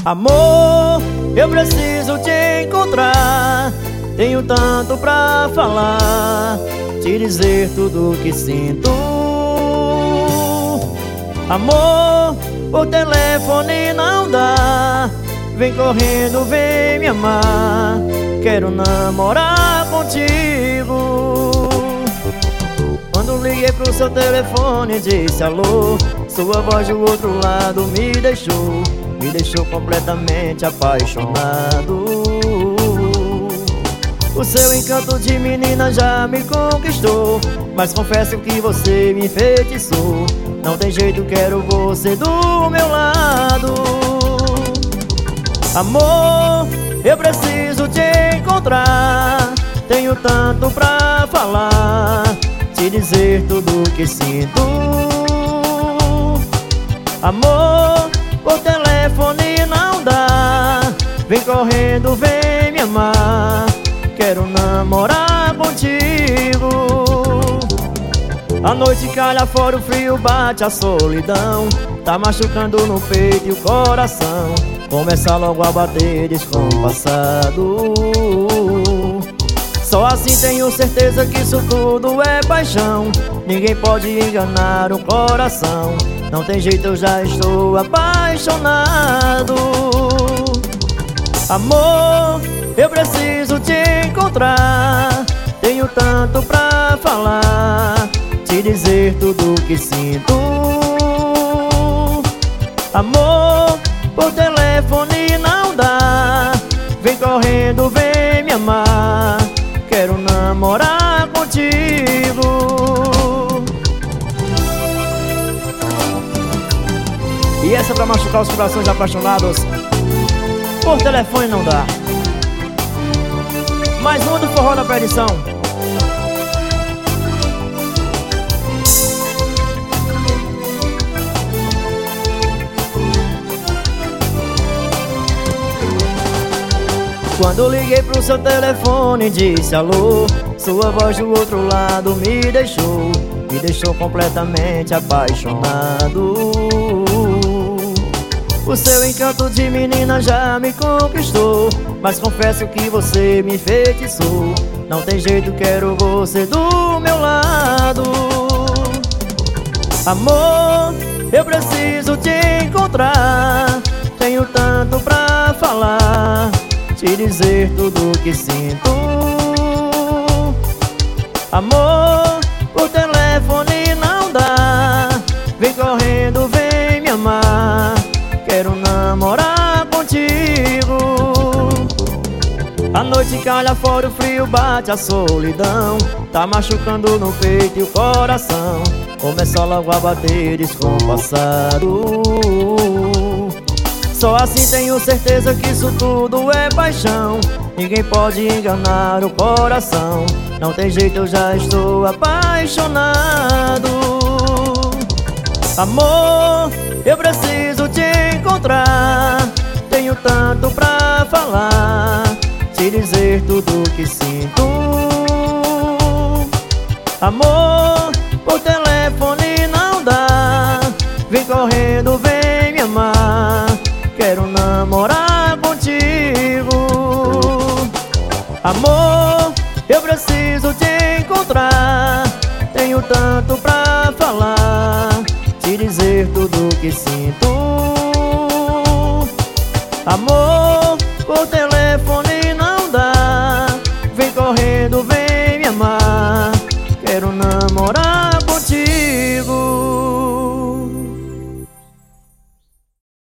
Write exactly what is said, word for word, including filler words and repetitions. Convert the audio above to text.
Amor, eu preciso te encontrar. Tenho tanto pra falar, te dizer tudo o que sinto. Amor, por telefone não dá. Vem correndo, vem me amar. Quero namorar contigo. Quando liguei pro seu telefone e disse alô, sua voz do outro lado me deixou, me deixou completamente apaixonado. O seu encanto de menina já me conquistou, mas confesso que você me enfeitiçou. Não tem jeito, quero você do meu lado. Amor, eu preciso te encontrar. Tenho tanto pra falar, te dizer tudo o que sinto. Amor, por telefone não dá. Vem correndo, vem me amar. Quero namorar contigo. A noite calha fora, o frio bate, a solidão tá machucando no peito e o coração começa logo a bater descompassado. Só assim tenho certeza que isso tudo é paixão. Ninguém pode enganar o coração. Não tem jeito, eu já estou apaixonado. Amor, eu preciso te encontrar. Tenho tanto pra falar, te dizer tudo o que sinto. Amor, por telefone não dá. Vem correndo, vem me amar. Quero namorar contigo. E essa é pra machucar os corações apaixonados. Por telefone não dá. Mais um do forró da perdição. Quando liguei pro seu telefone e disse alô, sua voz do outro lado me deixou, me deixou completamente apaixonado. O seu encanto de menina já me conquistou, mas confesso que você me enfeitiçou. Não tem jeito, quero você do meu lado. Amor, eu preciso te encontrar. Tenho tanto pra falar, te dizer tudo o que sinto. Amor, por telefone não dá. Vem correndo, vem me amar. Quero namorar contigo. A noite calha fora, o frio bate, a solidão tá machucando no peito e o coração começa logo a bater descompassado. Só assim tenho certeza que isso tudo é paixão. Ninguém pode enganar o coração. Não tem jeito, eu já estou apaixonado. Amor, eu preciso te encontrar. Tenho tanto pra falar, te dizer tudo o que sinto. Amor, por telefone não dá. Vem correndo, vem me amar. Quero namorar contigo. Amor, eu preciso te encontrar. Tenho tanto pra falar, te dizer tudo o que sinto. Amor, por telefone